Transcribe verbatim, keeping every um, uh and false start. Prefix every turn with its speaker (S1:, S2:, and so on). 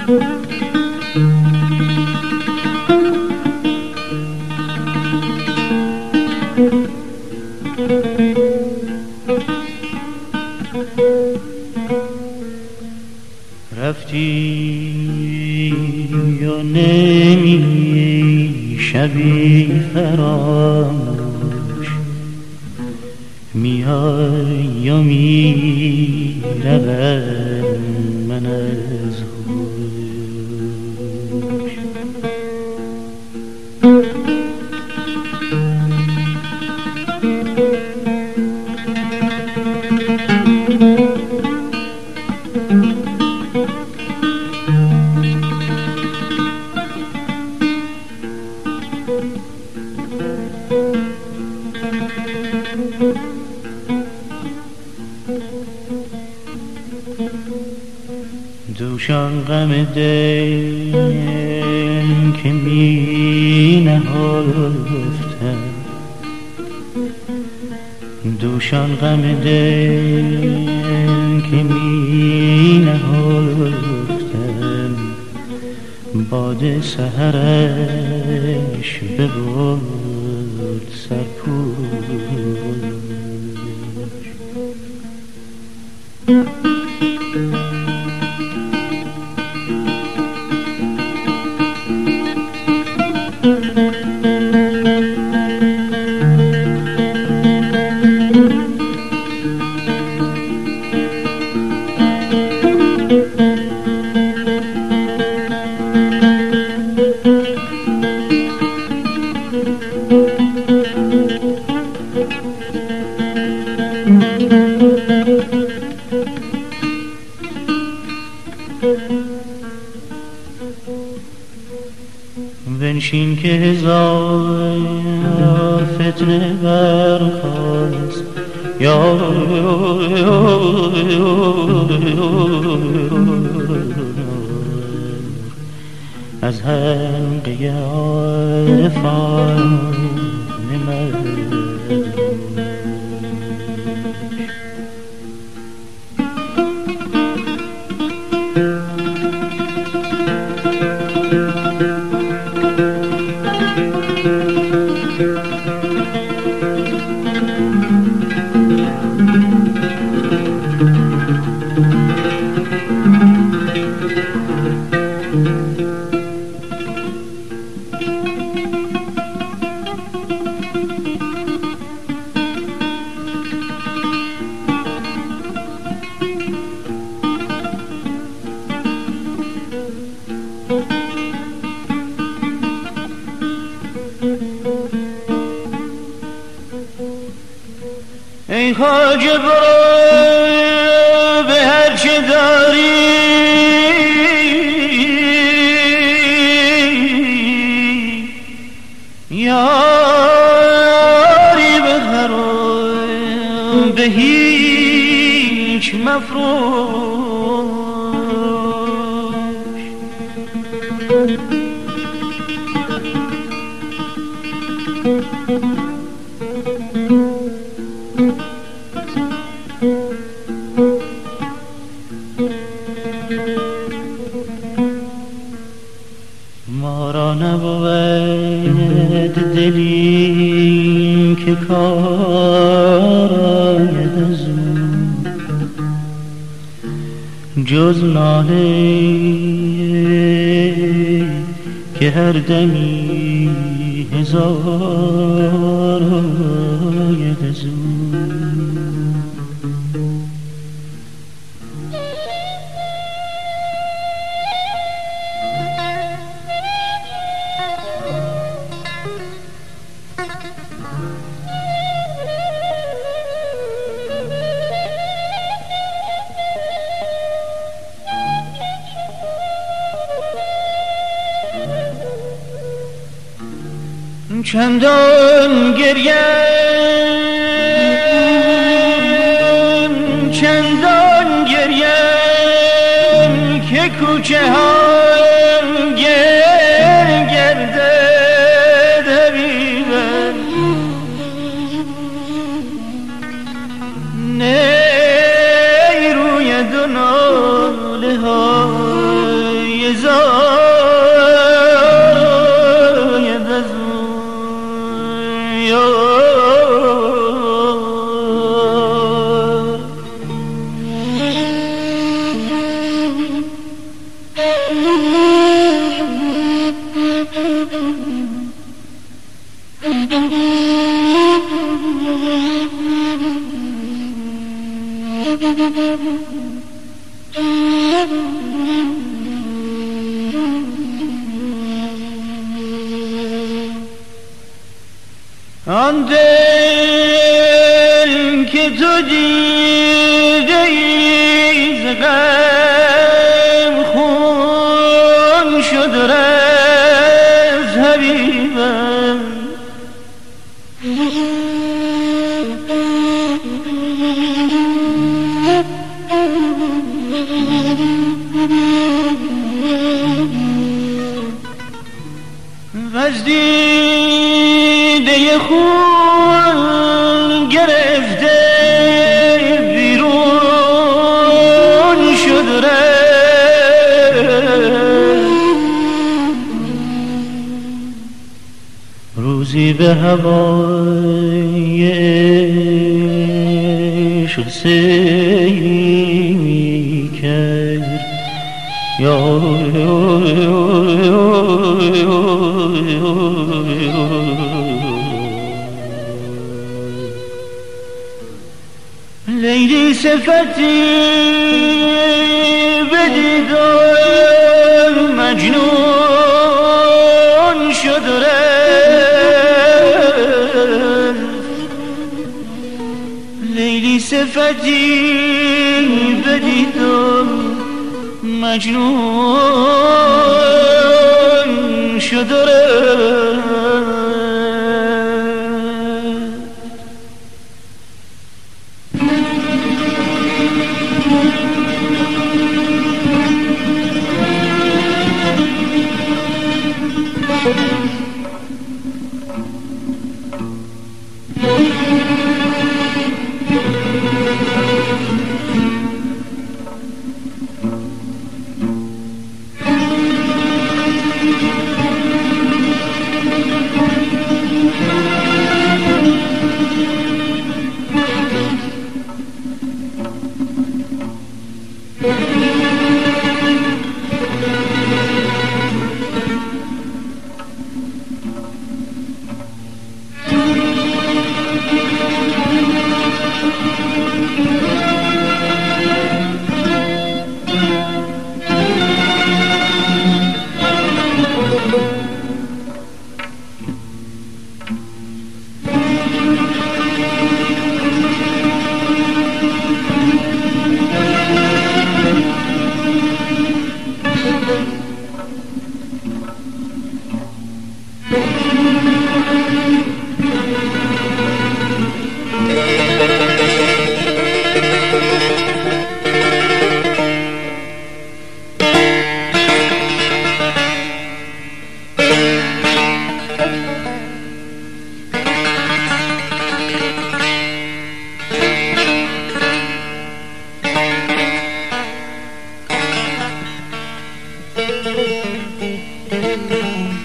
S1: رفتی یا نمی شبی فراموش، میای یا می روم من از هوش. دوشان غم دل که می نهفتم، دوشان غم دل که می نهفتم، باد سحرش ببرد سرپوش. بنشین که هزار فتنه برخاست، یا از حلقه عارفان من. ای خواجه برو به هر چه داری، یاری بخر و به هیچ مفروش. ما را نبود دلی که کار آید از او، جز ناله که هر دمی هزار آید از او. چندان گریم چندان گریم که کوچه هم گر گردد حبیبم، نیروید و ناله های آن دل که تو دیده ای ز غم خون شد رز حبیبم وز دیده خون گرفته بیرون شد روزی به هوای عشق سیری کرد یا لیلی صفتی بدیدم مجنون شد رفت لیلی صفتی بدیدم مجنون شد رفت
S2: Thank you.